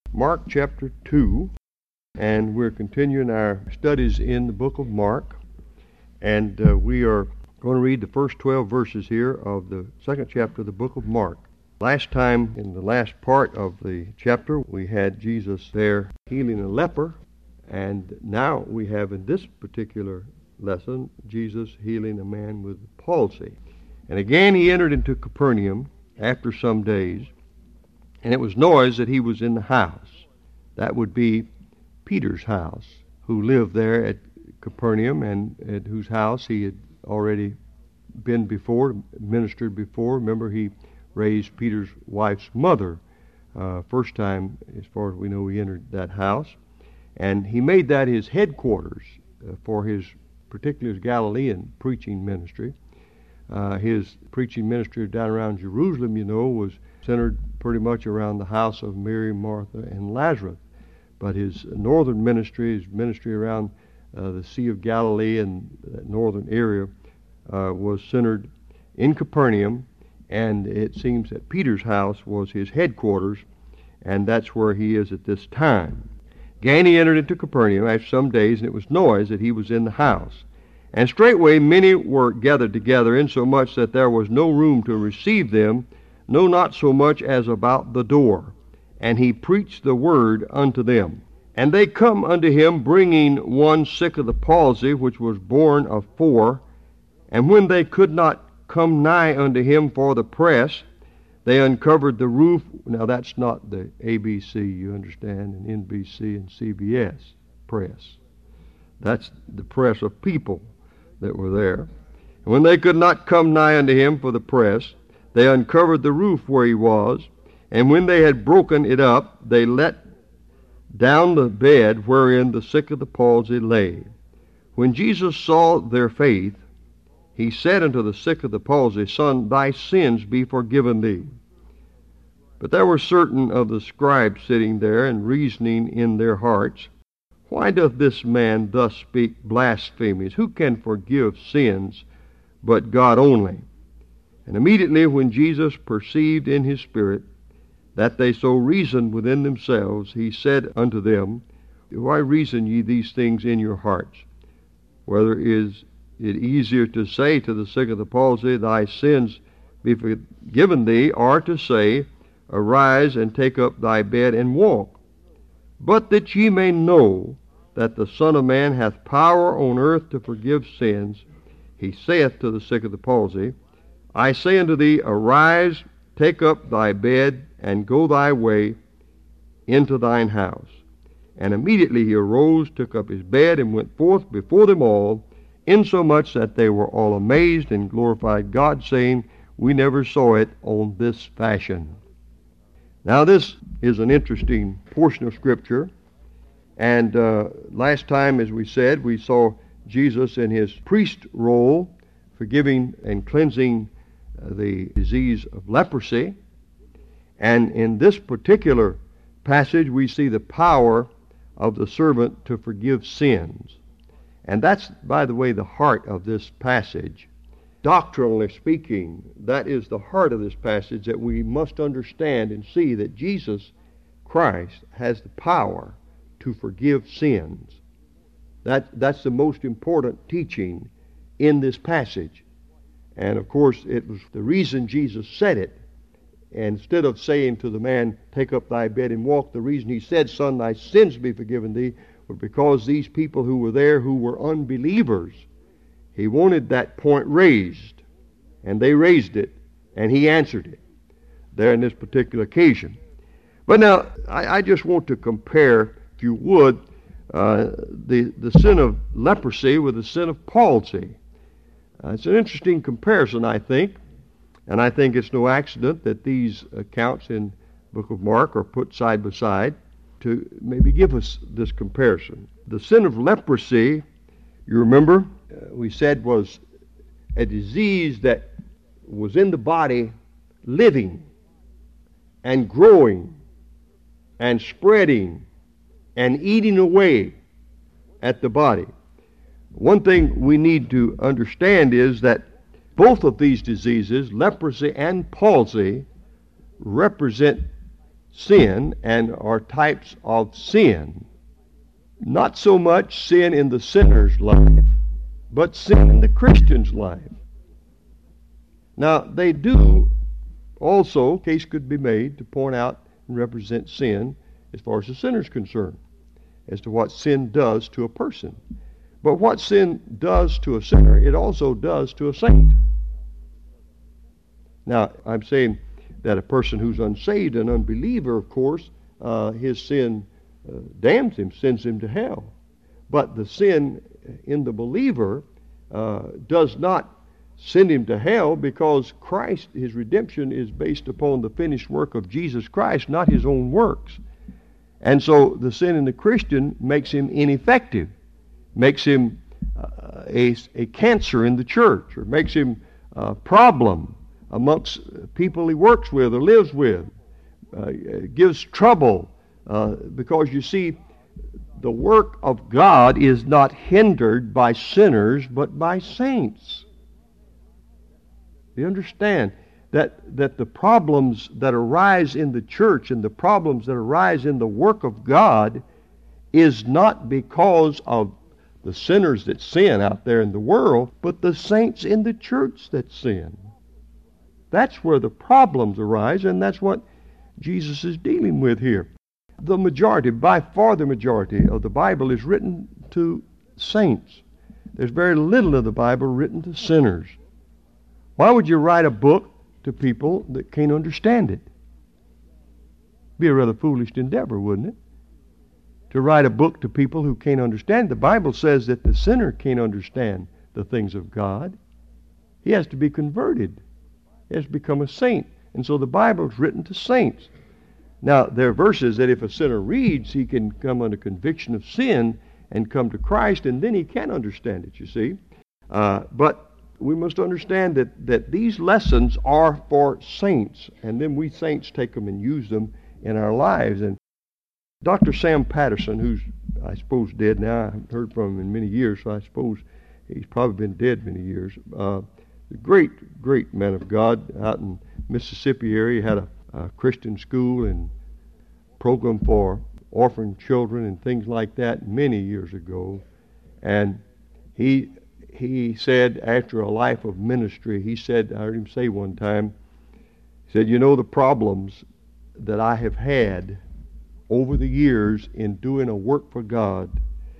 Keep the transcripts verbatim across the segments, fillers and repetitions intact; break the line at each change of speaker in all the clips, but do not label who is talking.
Mark chapter two, and we're continuing our studies in the book of Mark, and uh, we are going to read the first twelve verses here of the second chapter of the book of Mark. Last time, in the last part of the chapter, we had Jesus there healing a leper, and now we have in this particular lesson Jesus healing a man with palsy. And again he entered into Capernaum after some days, and it was noised that he was in the house. That would be Peter's house, who lived there at Capernaum, and at whose house he had already been before, ministered before. Remember, he raised Peter's wife's mother. Uh, first time, as far as we know, he entered that house. And he made that his headquarters uh, for his, particularly his Galilean preaching ministry. Uh, his preaching ministry down around Jerusalem, you know, was centered pretty much around the house of Mary, Martha, and Lazarus. But his northern ministry, his ministry around uh, the Sea of Galilee and that northern area, uh, was centered in Capernaum, and it seems that Peter's house was his headquarters, and that's where he is at this time. Again he entered into Capernaum after some days, and it was noised that he was in the house. And straightway many were gathered together, insomuch that there was no room to receive them, no, not so much as about the door. And he preached the word unto them. And they come unto him, bringing one sick of the palsy, which was borne of four. And when they could not come nigh unto him for the press, they uncovered the roof. Now that's not the A B C, you understand, and N B C and C B S press. That's the press of people that were there. And when they could not come nigh unto him for the press, they uncovered the roof where he was, and when they had broken it up, they let down the bed wherein the sick of the palsy lay. When Jesus saw their faith, he said unto the sick of the palsy, Son, thy sins be forgiven thee. But there were certain of the scribes sitting there, and reasoning in their hearts, Why doth this man thus speak blasphemies? Who can forgive sins but God only? And immediately when Jesus perceived in his spirit that they so reasoned within themselves, he said unto them, Why reason ye these things in your hearts? Whether is it easier to say to the sick of the palsy, Thy sins be forgiven thee, or to say, Arise and take up thy bed and walk? But that ye may know that the Son of Man hath power on earth to forgive sins, he saith to the sick of the palsy, I say unto thee, Arise, take up thy bed, and go thy way into thine house. And immediately he arose, took up his bed, and went forth before them all, insomuch that they were all amazed and glorified God, saying, We never saw it on this fashion. Now this is an interesting portion of Scripture, and uh, last time, as we said, we saw Jesus in his priest role, forgiving and cleansing uh, the disease of leprosy. And in this particular passage, we see the power of the servant to forgive sins. And that's, by the way, the heart of this passage. Doctrinally speaking, that is the heart of this passage, that we must understand and see that Jesus Christ has the power to forgive sins. That, that's the most important teaching in this passage. And of course, it was the reason Jesus said it. And instead of saying to the man, Take up thy bed and walk, the reason he said, Son, thy sins be forgiven thee, was because these people who were there, who were unbelievers, he wanted that point raised. And they raised it, and he answered it there in this particular occasion. But now, I, I just want to compare, if you would, uh, the, the sin of leprosy with the sin of palsy. Uh, it's an interesting comparison, I think. And I think it's no accident that these accounts in the book of Mark are put side by side to maybe give us this comparison. The sin of leprosy, you remember, uh, we said was a disease that was in the body living and growing and spreading and eating away at the body. One thing we need to understand is that both of these diseases, leprosy and palsy, represent sin and are types of sin. Not so much sin in the sinner's life, but sin in the Christian's life. Now, they do also, case could be made to point out and represent sin as far as the sinner's concerned, as to what sin does to a person. But what sin does to a sinner, it also does to a saint. Now, I'm saying that a person who's unsaved, an unbeliever, of course, uh, his sin uh, damns him, sends him to hell. But the sin in the believer uh, does not send him to hell, because Christ, his redemption, is based upon the finished work of Jesus Christ, not his own works. And so the sin in the Christian makes him ineffective, makes him uh, a, a cancer in the church, or makes him a problem amongst people he works with or lives with, uh, gives trouble, uh, because you see, the work of God is not hindered by sinners, but by saints. You understand that, that the problems that arise in the church and the problems that arise in the work of God is not because of the sinners that sin out there in the world, but the saints in the church that sin. That's where the problems arise, and that's what Jesus is dealing with here. The majority, by far the majority of the Bible is written to saints. There's very little of the Bible written to sinners. Why would you write a book to people that can't understand it? Be a rather foolish endeavor, wouldn't it? To write a book to people who can't understand. The Bible says that the sinner can't understand the things of God. He has to be converted. He has to become a saint. And so the Bible is written to saints. Now, there are verses that if a sinner reads, he can come under conviction of sin and come to Christ, and then he can understand it, you see. Uh, but we must understand that, that these lessons are for saints, and then we saints take them and use them in our lives. And Doctor Sam Patterson, who's, I suppose, dead now, I haven't heard from him in many years, so I suppose he's probably been dead many years. Uh, a great, great man of God out in Mississippi area. He had a, a Christian school and program for orphan children and things like that many years ago. And he he said, after a life of ministry, he said, I heard him say one time, he said, you know, the problems that I have had over the years in doing a work for God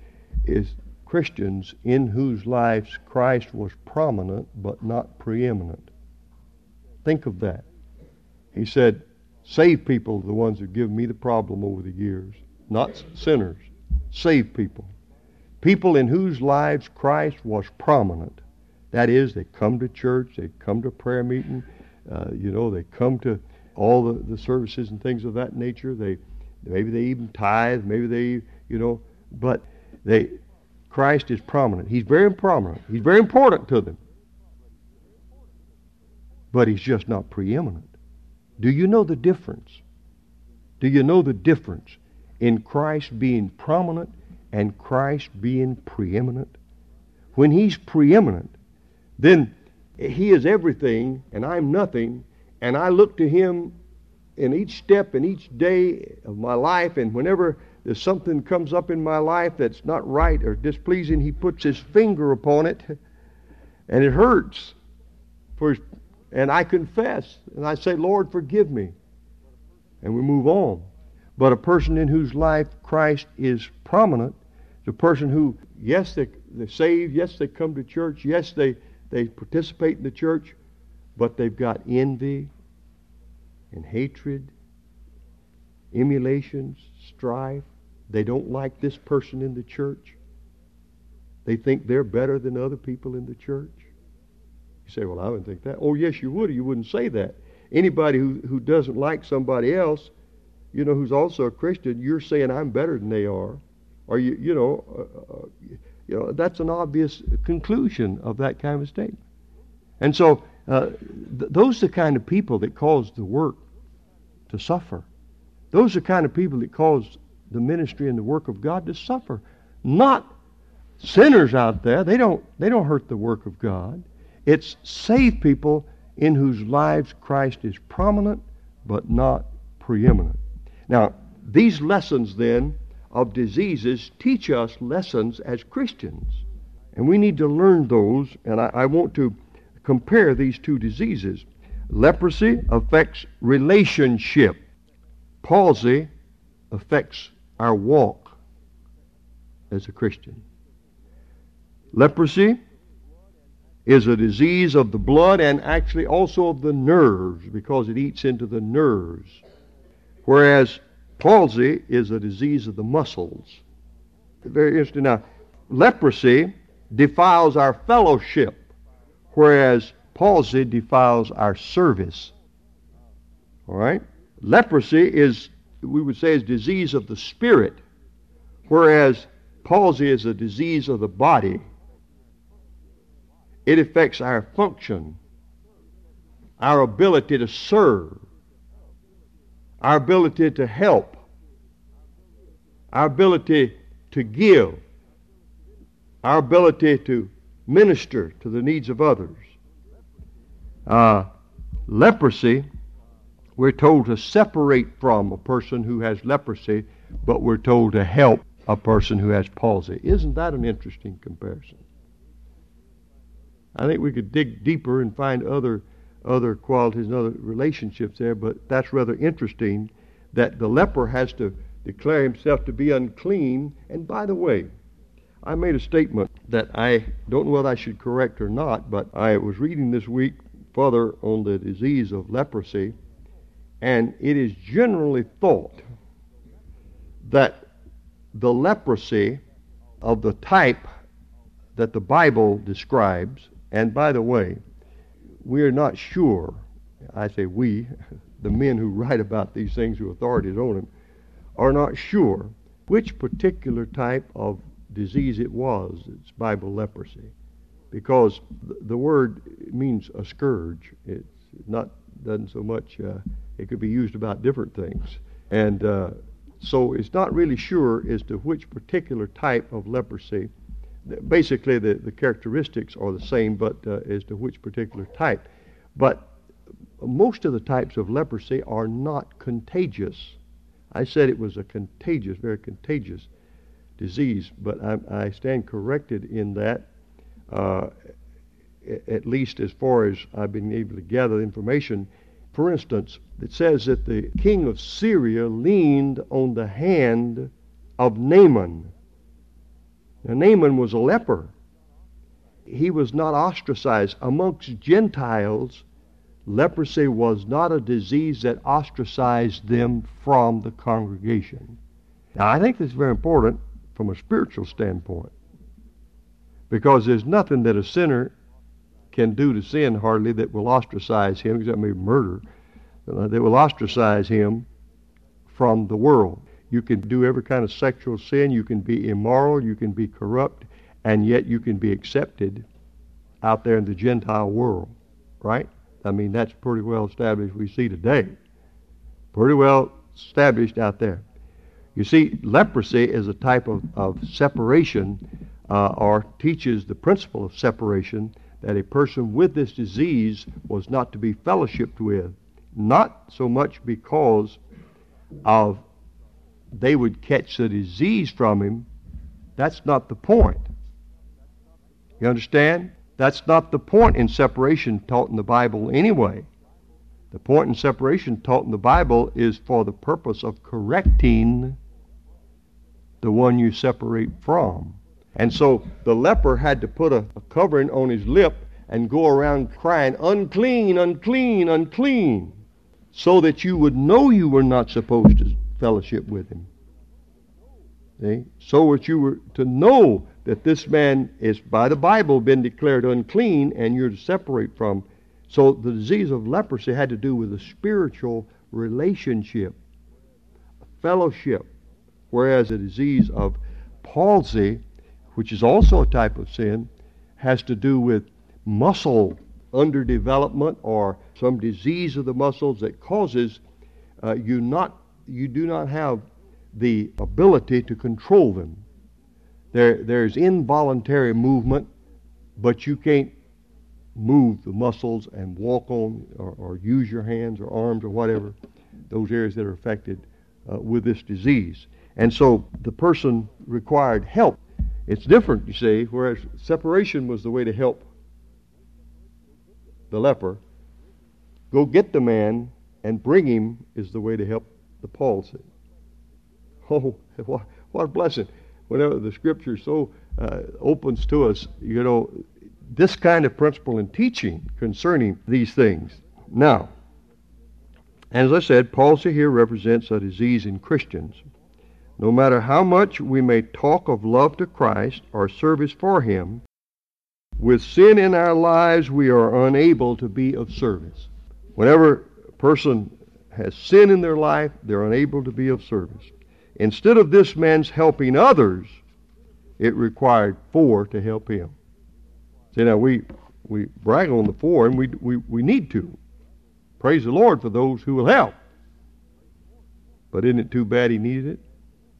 is Christians in whose lives Christ was prominent but not preeminent. Think of that. He said, saved people are the ones who give me the problem over the years, not sinners. Saved people. People in whose lives Christ was prominent. That is, they come to church, they come to prayer meeting, uh, you know, they come to all the, the services and things of that nature. They maybe they even tithe, maybe they, you know, but they Christ is prominent. He's very prominent. He's very important to them. But he's just not preeminent. Do you know the difference? Do you know the difference in Christ being prominent and Christ being preeminent? When he's preeminent, then he is everything and I'm nothing, and I look to him in each step and each day of my life, and whenever there's something comes up in my life that's not right or displeasing, he puts his finger upon it, and it hurts. For his, and I confess, and I say, Lord, forgive me. And we move on. But a person in whose life Christ is prominent, the person who, yes, they, they're saved, yes, they come to church, yes, they, they participate in the church, but they've got envy and hatred, emulations, strife. They don't like this person in the church. They think they're better than other people in the church. You say, well, I wouldn't think that. Oh, yes, you would, or you wouldn't say that. Anybody who, who doesn't like somebody else, you know, who's also a Christian, you're saying I'm better than they are. Or, you, you know, uh, uh, you know, that's an obvious conclusion of that kind of statement. And so uh, th- those are the kind of people that cause the work to suffer. Those are the kind of people that cause the ministry and the work of God to suffer. Not sinners out there. They don't, they don't hurt the work of God. It's saved people in whose lives Christ is prominent but not preeminent. Now, these lessons then of diseases teach us lessons as Christians. And we need to learn those, and I, I want to compare these two diseases. Leprosy affects relationship. Palsy affects our walk as a Christian. Leprosy is a disease of the blood and actually also of the nerves because it eats into the nerves. Whereas palsy is a disease of the muscles. Very interesting. Now, leprosy defiles our fellowship, whereas palsy defiles our service. All right? Leprosy is, we would say, is disease of the spirit, whereas palsy is a disease of the body. It affects our function, our ability to serve, our ability to help, our ability to give, our ability to minister to the needs of others. Uh, leprosy, we're told to separate from a person who has leprosy, but we're told to help a person who has palsy. Isn't that an interesting comparison? I think we could dig deeper and find other other qualities and other relationships there, but that's rather interesting that the leper has to declare himself to be unclean. And by the way, I made a statement that I don't know whether I should correct or not, but I was reading this week further on the disease of leprosy, and it is generally thought that the leprosy of the type that the Bible describes, and by the way, we are not sure, I say we, the men who write about these things, who authorities on them, are not sure which particular type of disease it was. It's Bible leprosy. Because the word means a scourge. It's not, doesn't so much, uh, it could be used about different things. And uh, so it's not really sure as to which particular type of leprosy. Basically, the, the characteristics are the same, but uh, as to which particular type. But most of the types of leprosy are not contagious. I said it was a contagious, very contagious disease, but I, I stand corrected in that, uh, at least as far as I've been able to gather information. For instance, it says that the king of Syria leaned on the hand of Naaman. Now, Naaman was a leper. He was not ostracized. Amongst Gentiles, leprosy was not a disease that ostracized them from the congregation. Now, I think this is very important from a spiritual standpoint, because there's nothing that a sinner can do to sin hardly that will ostracize him, except maybe murder, uh, that will ostracize him from the world. You can do every kind of sexual sin, you can be immoral, you can be corrupt, and yet you can be accepted out there in the Gentile world, right? I mean, that's pretty well established, we see today. Pretty well established out there. You see, leprosy is a type of, of separation, uh, or teaches the principle of separation, that a person with this disease was not to be fellowshipped with, not so much because of they would catch the disease from him. That's not the point. You understand? That's not the point in separation taught in the Bible anyway. The point in separation taught in the Bible is for the purpose of correcting the one you separate from. And so the leper had to put a, a covering on his lip and go around crying, unclean, unclean, unclean, so that you would know you were not supposed to fellowship with him. See? So that you were to know that this man is, by the Bible, been declared unclean, and you're to separate from. So the disease of leprosy had to do with a spiritual relationship, fellowship, whereas the disease of palsy, which is also a type of sin, has to do with muscle underdevelopment or some disease of the muscles that causes uh, you not you do not have the ability to control them. There there's involuntary movement, but you can't move the muscles and walk on or, or use your hands or arms or whatever, those areas that are affected uh, with this disease. And so the person required help. It's different, you see, whereas separation was the way to help the leper. Go get the man and bring him is the way to help the palsy. Oh, what, what a blessing. Whenever the Scripture so uh, opens to us, you know, this kind of principle and teaching concerning these things. Now, as I said, palsy here represents a disease in Christians. No matter how much we may talk of love to Christ or service for Him, with sin in our lives we are unable to be of service. Whenever a person has sin in their life, they're unable to be of service. Instead of this man's helping others, it required four to help him. See, now we we brag on the four, and we we, we need to. Praise the Lord for those who will help. But isn't it too bad he needed it?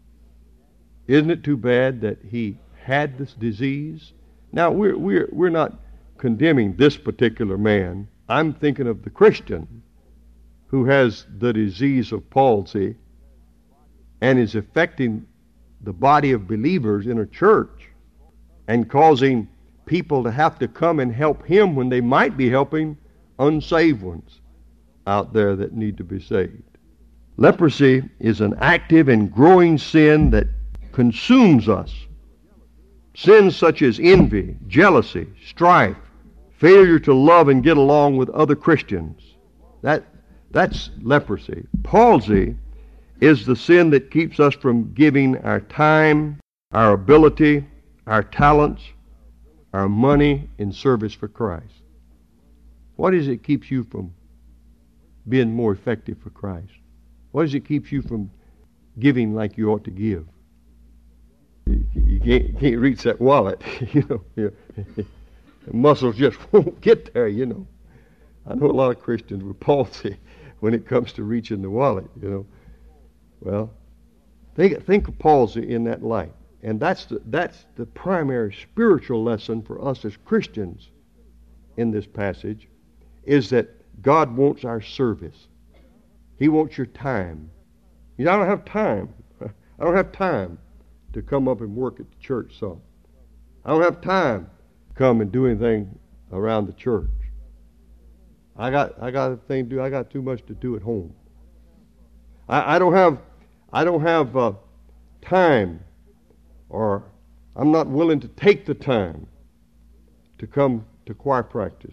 Isn't it too bad that he had this disease? Now, we're, we're, we're not condemning this particular man. I'm thinking of the Christian who has the disease of palsy and is affecting the body of believers in a church and causing people to have to come and help him when they might be helping unsaved ones out there that need to be saved. Leprosy is an active and growing sin that consumes us. Sins such as envy, jealousy, strife, failure to love and get along with other Christians. That, that's leprosy. Palsy is the sin that keeps us from giving our time, our ability, our talents, our money in service for Christ. What is it that keeps you from being more effective for Christ? What is it that keeps you from giving like you ought to give? You, you, can't, you can't reach that wallet, you know. You, the muscles just won't get there, you know. I know a lot of Christians with palsy when it comes to reaching the wallet, you know. Well, think, think of palsy in that light. And that's the, that's the primary spiritual lesson for us as Christians in this passage, is that God wants our service. He wants your time. You know, I don't have time. I don't have time to come up and work at the church some. I don't have time to come and do anything around the church. I got I got a thing to do. I got too much to do at home. I, I don't have I don't have uh, time, or I'm not willing to take the time to come to choir practice.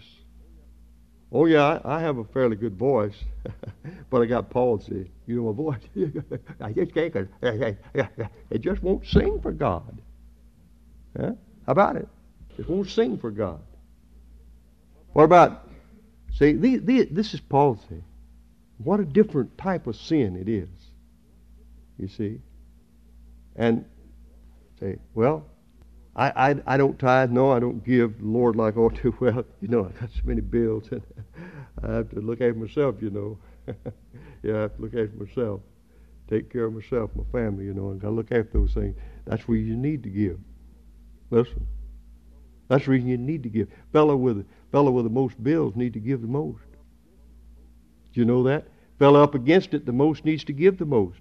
Oh yeah, I, I have a fairly good voice, but I got palsy. You know my voice. I just can't. It just won't sing for God. Huh? How about it? It won't sing for God. What about? See, the, the, this is palsy. What a different type of sin it is. You see, and say, well, I, I, I don't tithe. No, I don't give the Lord like I ought to. Well, you know, I got so many bills, and I have to look after myself, you know. Yeah, I have to look after myself. Take care of myself, my family, you know, and got to look after those things. That's where you need to give. Listen, that's the reason you need to give. Fellow with, fellow with the most bills need to give the most. Do you know that? Fellow up against it the most needs to give the most.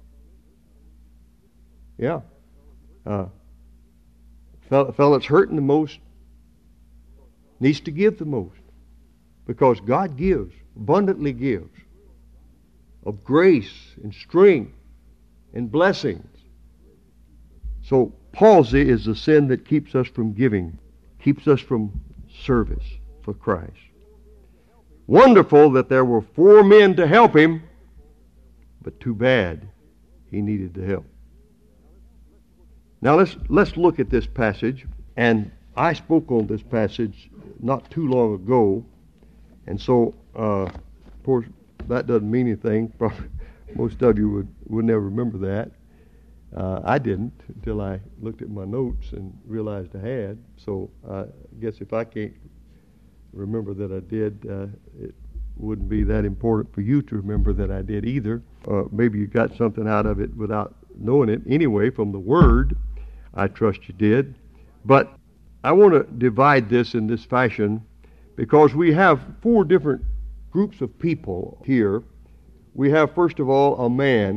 Yeah. Uh, fellow, fellow that's hurting the most needs to give the most. Because God gives, abundantly gives, of grace and strength and blessings. So palsy is the sin that keeps us from giving, keeps us from service for Christ. Wonderful that there were four men to help him, but too bad he needed the help. Now let's let's look at this passage, and I spoke on this passage not too long ago, and so uh, of course that doesn't mean anything. Probably most of you would, would never remember that. Uh, I didn't until I looked at my notes and realized I had. So I guess if I can't remember that I did, uh, it wouldn't be that important for you to remember that I did either. Uh, maybe you got something out of it without knowing it. Anyway, from the Word, I trust you did. But I want to divide this in this fashion because we have four different groups of people here. We have, first of all, a man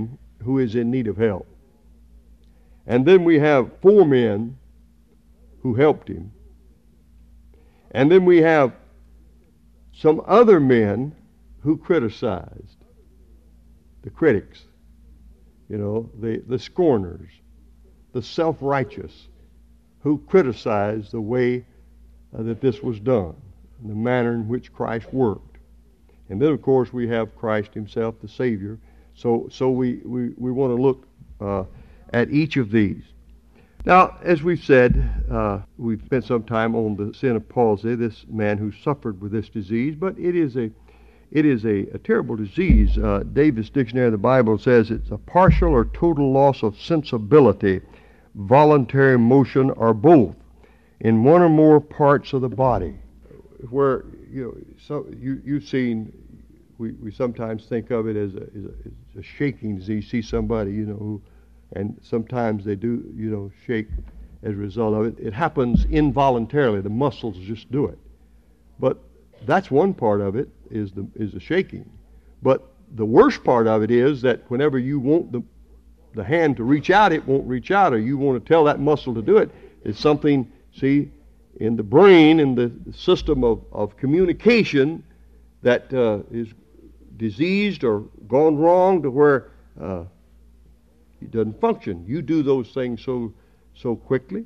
who is in need of help. And then we have four men who helped him. And then we have some other men who criticized. The critics, you know, the, the scorners, the self-righteous, who criticized the way uh, that this was done, the manner in which Christ worked. And then, of course, we have Christ himself, the Savior. So so we, we, we want to look uh, at each of these. Now, as we've said, uh, we've spent some time on the sin of palsy, this man who suffered with this disease, but it is a it is a, a terrible disease. Uh, Davis Dictionary of the Bible says it's a partial or total loss of sensibility, voluntary motion, or both in one or more parts of the body. Where you know, so you you've seen, we, we sometimes think of it as a, as a, as a shaking disease. You see somebody, you know, who, and sometimes they do, you know, shake as a result of it. It happens involuntarily. The muscles just do it. But that's one part of it, is the is the shaking. But the worst part of it is that whenever you want the the hand to reach out, it won't reach out, or you want to tell that muscle to do it. It's something, see, in the brain, in the system of, of communication that uh, is diseased or gone wrong to where uh, it doesn't function. You do those things so so quickly.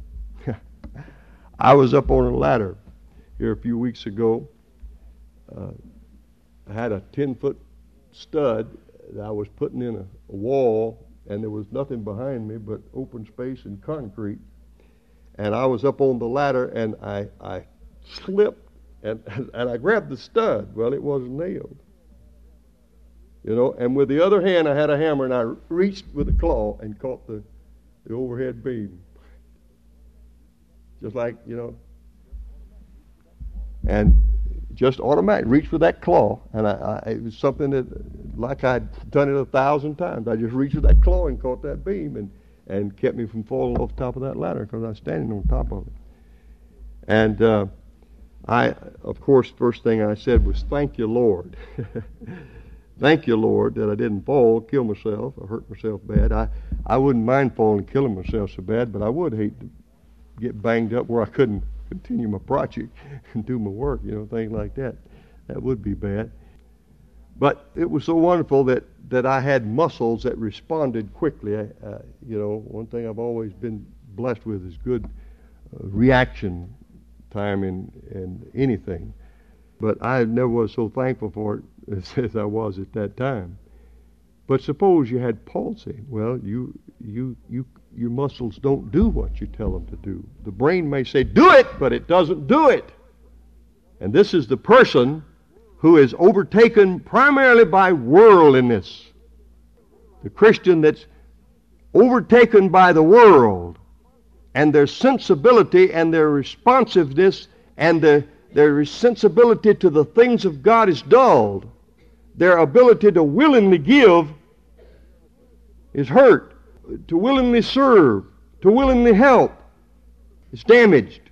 I was up on a ladder here a few weeks ago. Uh, I had a ten-foot stud that I was putting in a, a wall, and there was nothing behind me but open space and concrete. And I was up on the ladder, and I, I slipped, and, and I grabbed the stud. Well, it wasn't nailed. You know, and with the other hand, I had a hammer, and I reached with a claw and caught the, the overhead beam. Just like, you know, and just automatic, reached with that claw, and I, I, it was something that, like I'd done it a thousand times. I just reached with that claw and caught that beam, and, and kept me from falling off the top of that ladder because I was standing on top of it. And uh, I, of course, first thing I said was, "Thank you, Lord." Thank you, Lord, that I didn't fall, kill myself, or hurt myself bad. I, I wouldn't mind falling and killing myself so bad, but I would hate to get banged up where I couldn't continue my project and do my work, you know, things like that. That would be bad. But it was so wonderful that, that I had muscles that responded quickly. I, uh, you know, one thing I've always been blessed with is good uh, reaction time in, in anything. But I never was so thankful for it as, as I was at that time. But suppose you had palsy. Well, you you you your muscles don't do what you tell them to do. The brain may say, "Do it," but it doesn't do it. And this is the person who is overtaken primarily by worldliness. The Christian that's overtaken by the world, and their sensibility and their responsiveness and the, their sensibility to the things of God is dulled. Their ability to willingly give is hurt. To willingly serve, to willingly help, is damaged.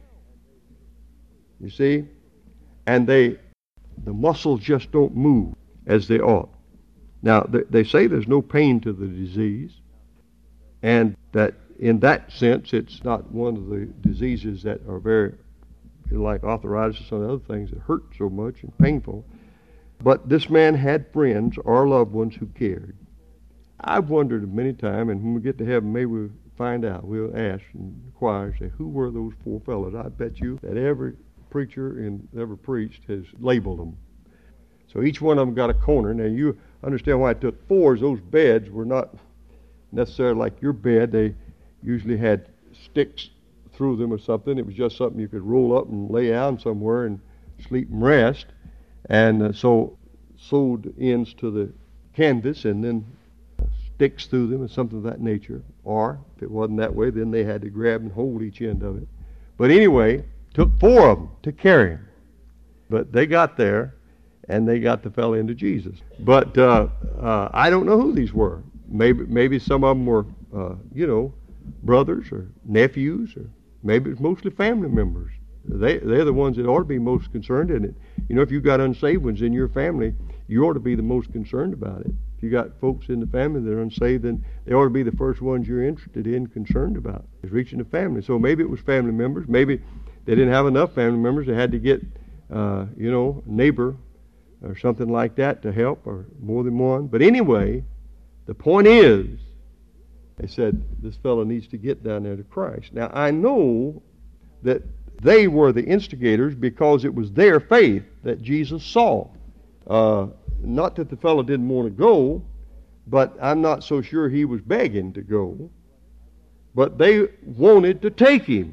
You see? And they, the muscles just don't move as they ought. Now, they, they say there's no pain to the disease, and that in that sense, it's not one of the diseases that are very, like arthritis and other things that hurt so much and painful. But this man had friends or loved ones who cared. I've wondered many times, and when we get to heaven, maybe we'll find out. We'll ask and inquire, say, who were those four fellows? I bet you that every preacher and ever preached has labeled them. So each one of them got a corner. Now you understand why it took four, is those beds were not necessarily like your bed. They usually had sticks through them or something. It was just something you could roll up and lay down somewhere and sleep and rest. And uh, so sewed ends to the canvas and then sticks through them and something of that nature. Or if it wasn't that way, then they had to grab and hold each end of it. But anyway, took four of them to carry him. But they got there, and they got the fellow into Jesus. But uh, uh, I don't know who these were. Maybe maybe some of them were, uh, you know, brothers or nephews, or maybe it's mostly family members. They, they're the ones that ought to be most concerned in it. You know, if you've got unsaved ones in your family, you ought to be the most concerned about it. If you got folks in the family that are unsaved, then they ought to be the first ones you're interested in, concerned about, is reaching the family. So maybe it was family members. Maybe they didn't have enough family members. They had to get, uh, you know, a neighbor or something like that to help, or more than one. But anyway, the point is, they said, this fellow needs to get down there to Christ. Now, I know that they were the instigators because it was their faith that Jesus saw. Uh, not that the fellow didn't want to go, but I'm not so sure he was begging to go. But they wanted to take him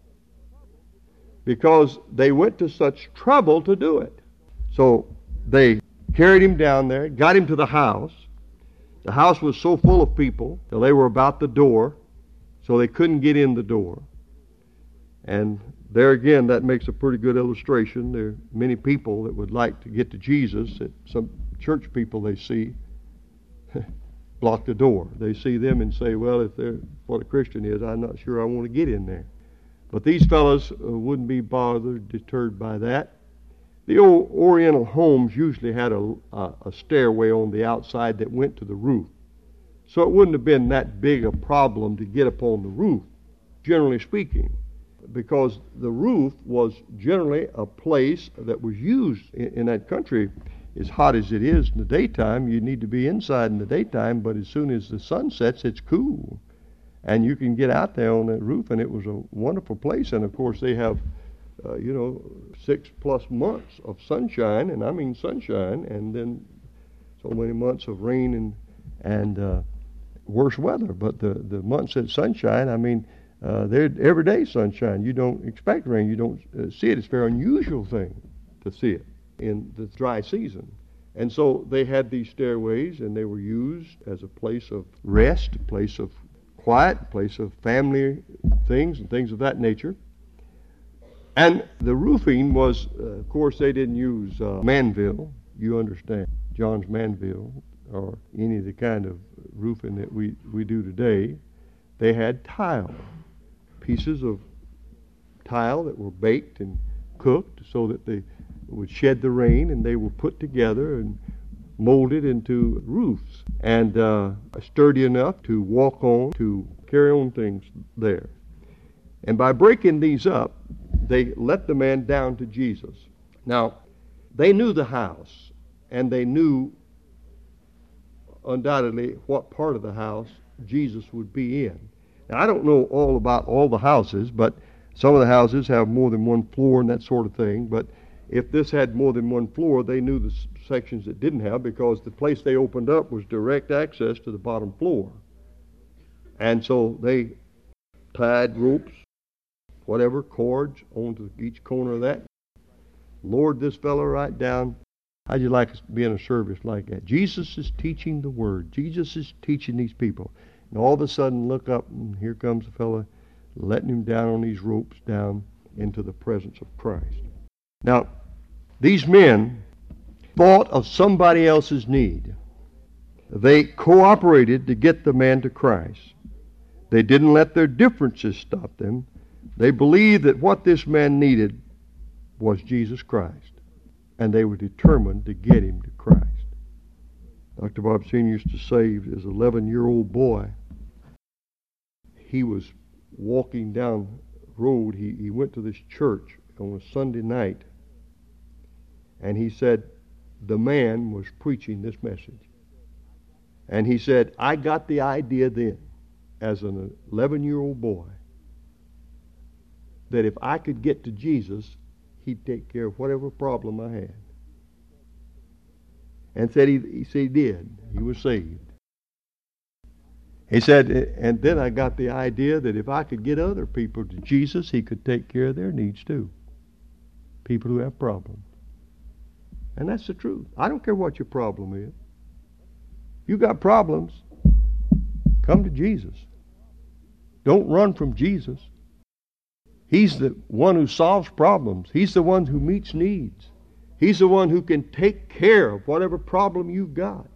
because they went to such trouble to do it. So they carried him down there, got him to the house. The house was so full of people till they were about the door, so they couldn't get in the door. And there again, that makes a pretty good illustration. There are many people that would like to get to Jesus that some church people they see block the door. They see them and say, well, if they're what a Christian is, I'm not sure I want to get in there. But these fellows uh, wouldn't be bothered, deterred by that. The old Oriental homes usually had a, a, a stairway on the outside that went to the roof. So it wouldn't have been that big a problem to get upon the roof, generally speaking, because the roof was generally a place that was used in, in that country. As hot as it is in the daytime, you need to be inside in the daytime, but as soon as the sun sets, it's cool. And you can get out there on that roof, and it was a wonderful place. And, of course, they have, uh, you know, six plus months of sunshine, and I mean sunshine, and then so many months of rain and and uh, worse weather. But the, the months that sunshine, I mean, uh, they're everyday sunshine. You don't expect rain. You don't uh, see it. It's a very unusual thing to see it in the dry season. And so they had these stairways, and they were used as a place of rest, a place of quiet, a place of family things and things of that nature. And the roofing was, uh, of course, they didn't use uh, Manville, you understand, John's Manville, or any of the kind of roofing that we, we do today. They had tile, pieces of tile that were baked and cooked so that they would shed the rain, and they were put together and molded into roofs, and uh, sturdy enough to walk on, to carry on things there. And by breaking these up, they let the man down to Jesus. Now, they knew the house, and they knew undoubtedly what part of the house Jesus would be in. Now, I don't know all about all the houses, but some of the houses have more than one floor and that sort of thing. But if this had more than one floor, they knew the sections that didn't have, because the place they opened up was direct access to the bottom floor. And so they tied ropes, whatever, cords, onto each corner of that, lowered this fellow right down. How'd you like to be in a service like that? Jesus is teaching the Word. Jesus is teaching these people. And all of a sudden, look up, and here comes the fellow, letting him down on these ropes down into the presence of Christ. Now, these men thought of somebody else's need. They cooperated to get the man to Christ. They didn't let their differences stop them. They believed that what this man needed was Jesus Christ, and they were determined to get him to Christ. Doctor Bob Senior used to say, as an eleven-year-old boy, he was walking down the road. He, he went to this church on a Sunday night, and he said the man was preaching this message. And he said, I got the idea then, as an eleven-year-old boy, that if I could get to Jesus, he'd take care of whatever problem I had. And said he, he said he did. He was saved. He said, and then I got the idea that if I could get other people to Jesus, he could take care of their needs too. People who have problems. And that's the truth. I don't care what your problem is. You got problems, come to Jesus. Don't run from Jesus. He's the one who solves problems. He's the one who meets needs. He's the one who can take care of whatever problem you've got.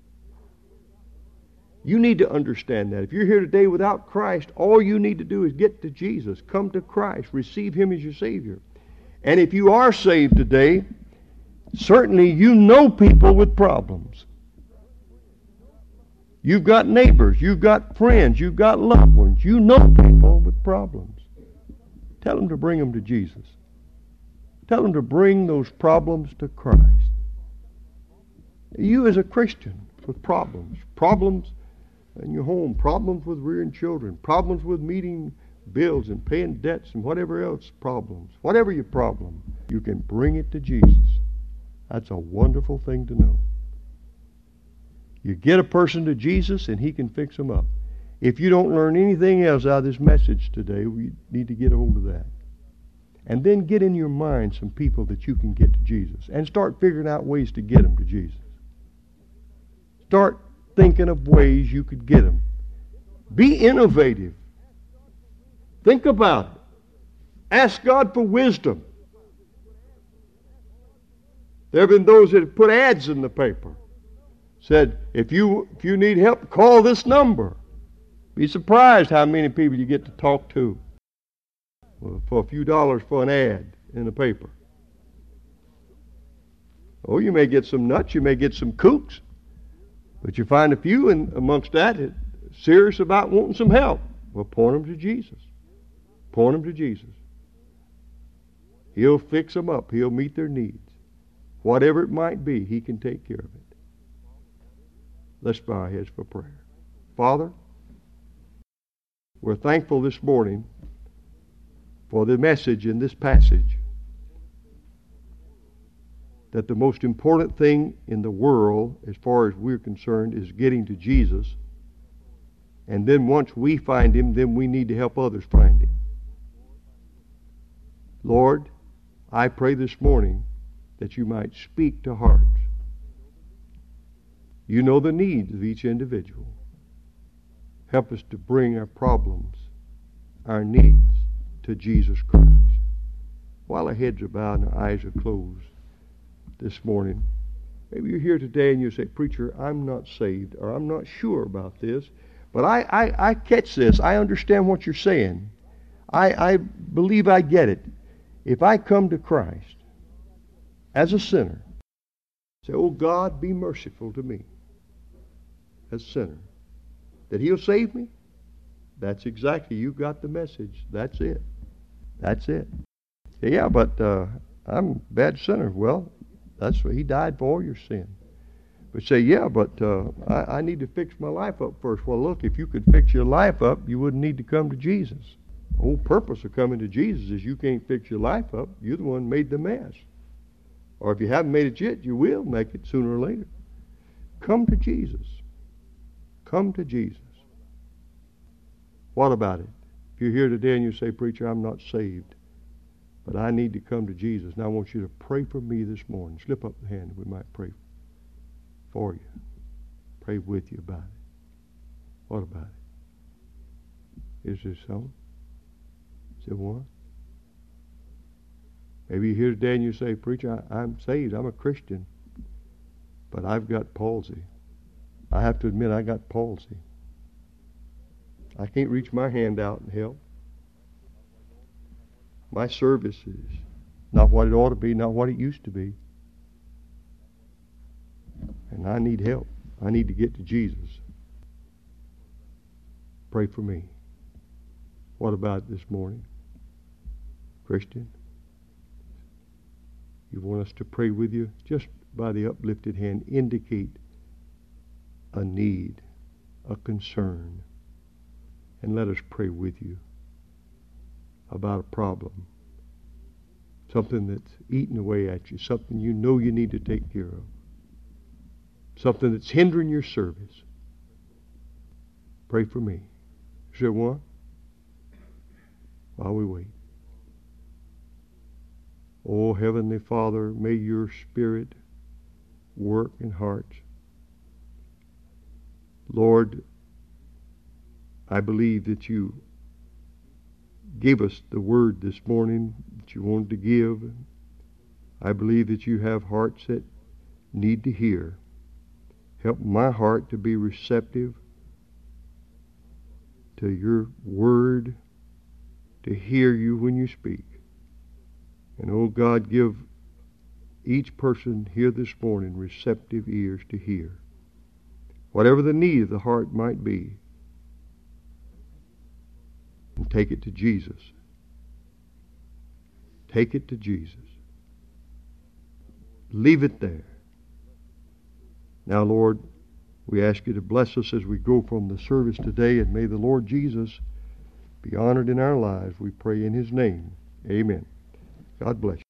You need to understand that. If you're here today without Christ, all you need to do is get to Jesus. Come to Christ. Receive Him as your Savior. And if you are saved today, Certainly you know people with problems. You've got neighbors, you've got friends, you've got loved ones. You know people with problems. Tell them to bring them to Jesus. Tell them to bring those problems to Christ. You as a Christian with problems, problems in your home, problems with rearing children, problems with meeting bills and paying debts and whatever else problems, whatever your problem, you can bring it to Jesus. That's a wonderful thing to know. You get a person to Jesus and he can fix them up. If you don't learn anything else out of this message today, we need to get a hold of that. And then get in your mind some people that you can get to Jesus and start figuring out ways to get them to Jesus. Start thinking of ways you could get them. Be innovative. Think about it. Ask God for wisdom. There have been those that have put ads in the paper. Said, if you if you need help, call this number. Be surprised how many people you get to talk to for a few dollars for an ad in the paper. Oh, you may get some nuts, you may get some kooks, but you find a few in, amongst that that serious about wanting some help. Well, point them to Jesus. Point them to Jesus. He'll fix them up. He'll meet their needs. Whatever it might be, He can take care of it. Let's bow our heads for prayer. Father, we're thankful this morning for the message in this passage that the most important thing in the world, as far as we're concerned, is getting to Jesus. And then once we find Him, then we need to help others find Him. Lord, I pray this morning that You might speak to hearts. You know the needs of each individual. Help us to bring our problems, our needs, to Jesus Christ. While our heads are bowed and our eyes are closed this morning, maybe you're here today and you say, Preacher, I'm not saved, or I'm not sure about this, but I, I, I catch this. I understand what you're saying. I, I believe I get it. If I come to Christ as a sinner, say, oh God, be merciful to me as a sinner, that He'll save me, that's exactly, you got the message. That's it. That's it. Yeah, but uh, I'm a bad sinner. Well, that's what He died for all your sin. But say, yeah, but uh, I, I need to fix my life up first. Well, look, if you could fix your life up, you wouldn't need to come to Jesus. The whole purpose of coming to Jesus is you can't fix your life up. You're the one who made the mess. Or if you haven't made it yet, you will make it sooner or later. Come to Jesus. Come to Jesus. What about it? If you're here today and you say, Preacher, I'm not saved, but I need to come to Jesus, and I want you to pray for me this morning. Slip up the hand and we might pray for you. Pray with you about it. What about it? Is there some? Is there one? Maybe you're here today and you say, Preacher, I, I'm saved, I'm a Christian, but I've got palsy. I have to admit I got palsy. I can't reach my hand out and help. My service is not what it ought to be, not what it used to be. And I need help. I need to get to Jesus. Pray for me. What about it this morning? Christian, you want us to pray with you? Just by the uplifted hand, indicate a need, a concern, and let us pray with you about a problem, something that's eating away at you, something you know you need to take care of, something that's hindering your service. Pray for me. Is there one? While we wait. Oh, Heavenly Father, may your Spirit work in hearts. Lord, I believe that you gave us the word this morning that you wanted to give. I believe that you have hearts that need to hear. Help my heart to be receptive to your word, to hear you when you speak. And, oh God, give each person here this morning receptive ears to hear. Whatever the need of the heart might be, and take it to Jesus. Take it to Jesus. Leave it there. Now, Lord, we ask you to bless us as we go from the service today, and may the Lord Jesus be honored in our lives. We pray in his name. Amen. God bless you.